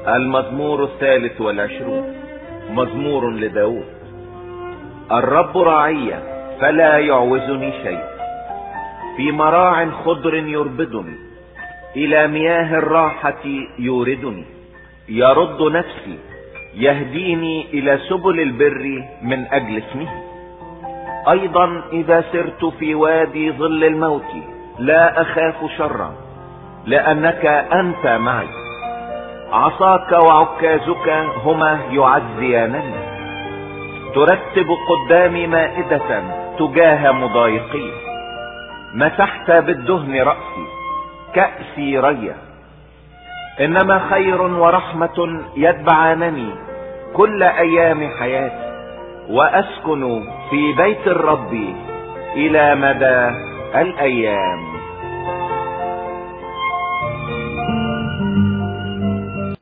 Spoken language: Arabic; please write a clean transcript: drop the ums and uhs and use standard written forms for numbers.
المزمور 23 مزمور لداود. الرب راعي فلا يعوزني شيء، في مراع خضر يربدني، الى مياه الراحة يوردني. يرد نفسي، يهديني الى سبل البر من اجل اسمه. ايضا اذا سرت في وادي ظل الموت لا اخاف شرا، لانك انت معي. عصاك وعكازك هما يعزيانني. ترتب قدامي مائدة تجاه مضايقين. مسحت بالدهن رأسي، كأسي ريا. انما خير ورحمة يتبعانني كل ايام حياتي، واسكن في بيت الرب الى مدى الايام.